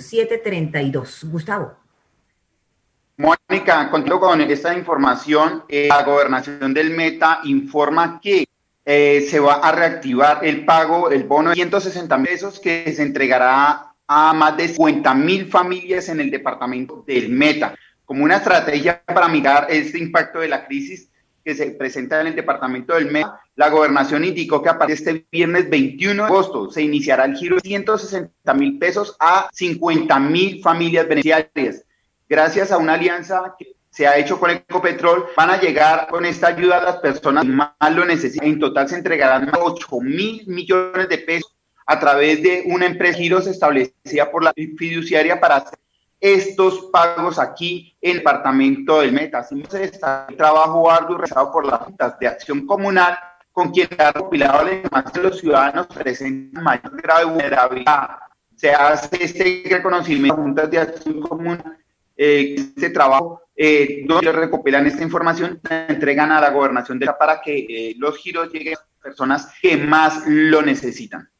0732. Gustavo. Mónica, contigo con esta información, la Gobernación del Meta informa que se va a reactivar el pago, el bono de 160.000 pesos que se entregará a más de 50.000 familias en el departamento del Meta, como una estrategia para mitigar este impacto de la crisis que se presenta en el departamento del Meta. La Gobernación indicó que a partir de este viernes 21 de agosto se iniciará el giro de 160.000 pesos a 50.000 familias beneficiarias. Gracias a una alianza que se ha hecho con Ecopetrol, van a llegar con esta ayuda a las personas que más lo necesitan. En total se entregarán más de 8.000 millones de pesos a través de una empresa giros establecida por la fiduciaria para hacer estos pagos aquí en el departamento del Meta. Así está el trabajo arduo realizado por las juntas de acción comunal, con quien ha recopilado la información de los ciudadanos presentan mayor grado de vulnerabilidad. Se hace este reconocimiento a juntas de acción comunal, este trabajo, donde recopilan esta información, la entregan a la Gobernación para que los giros lleguen a las personas que más lo necesitan.